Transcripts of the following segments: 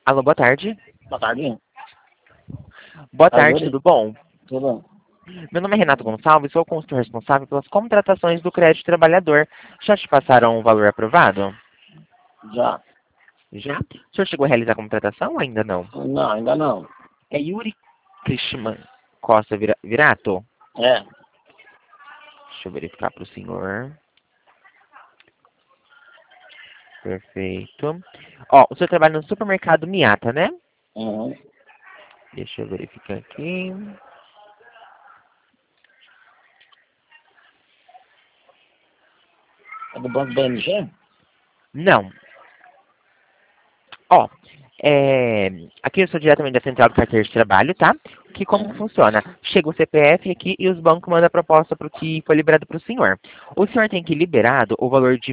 Alô, boa tarde. Boa tarde. Boa tarde, tudo bom? Tudo bom? Meu nome é Renato Gonçalves, sou o consultor responsável pelas contratações do crédito trabalhador. Já te passaram o valor aprovado? Já. Já? O senhor chegou a realizar a contratação ou ainda não? Não, ainda não. É Yuri Krishman Costa Virato? É. Deixa eu verificar para o senhor. Perfeito. Ó, o senhor trabalha no supermercado Miata, né? Uhum. Deixa eu verificar aqui. É do Banco BMG? Não. Ó, aqui eu sou diretamente da Central do Carteiro de Trabalho, tá? Que como que Uhum. funciona? Chega o CPF aqui e os bancos mandam a proposta para o que foi liberado para o senhor. O senhor tem que ir liberado o valor de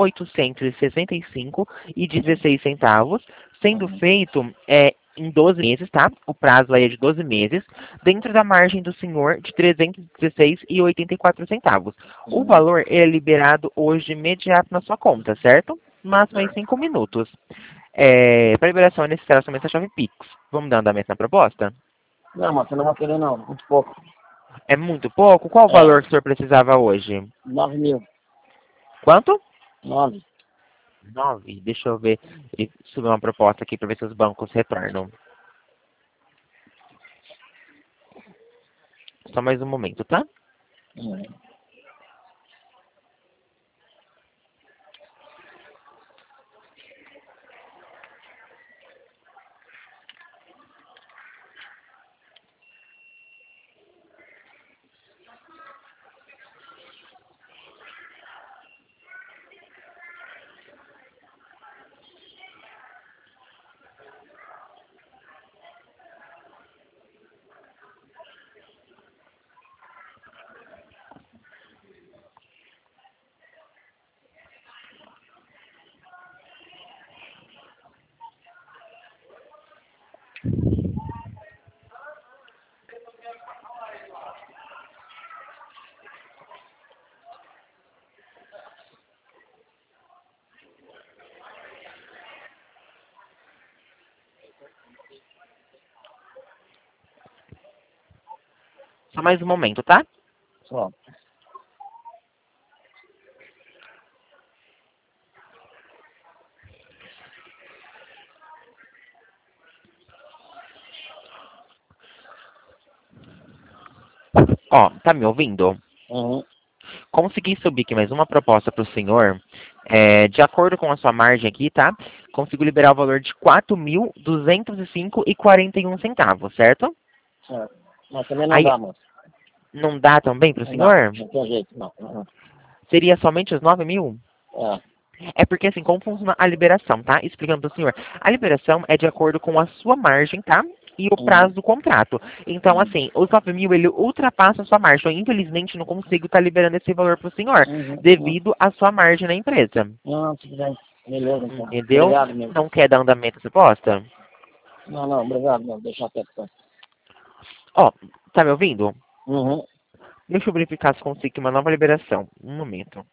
1.865,16 centavos, sendo feito em 12 meses, tá? O prazo aí é de 12 meses, dentro da margem do senhor de 316,84 centavos. O Uhum. valor é liberado hoje de imediato na sua conta, certo? Máximo aí Certo. 5 minutos. Para liberação é necessário somente a chave Pix. Vamos dar andamento na proposta? Não, mas você não vai querer não. Muito pouco. É muito pouco? Qual o É. valor que o senhor precisava hoje? 9.000. Quanto? 9. 9. Deixa eu ver. Ele subiu uma proposta aqui para ver se os bancos retornam. Só mais um momento, tá? Uhum. Só mais um momento, tá? Só. Ó, tá me ouvindo? Uhum. Consegui subir aqui mais uma proposta para o senhor. De acordo com a sua margem aqui, tá? Consigo liberar o valor de 4.205,41 centavos, certo? Certo. Mas também não Aí, dá, moço. não dá também para o Não. senhor? Não tem jeito, não. Uhum. Seria somente os 9.000? É. É porque assim, como funciona a liberação, tá? Explicando para o senhor. A liberação é de acordo com a sua margem, tá? E o Uhum. prazo do contrato. Então, Uhum. assim, os 9.000, ele ultrapassa a sua margem. Então, infelizmente, não consigo estar liberando esse valor para o senhor, Uhum. Uhum. devido à sua margem na empresa. Não, tudo bem. Beleza, então. Entendeu? Obrigado mesmo. Não quer dar andamento à proposta? Não, não, obrigado mesmo. Deixa quieto. Então. Ó, tá me ouvindo? Uhum. Deixa eu verificar se consigo uma nova liberação. Um momento.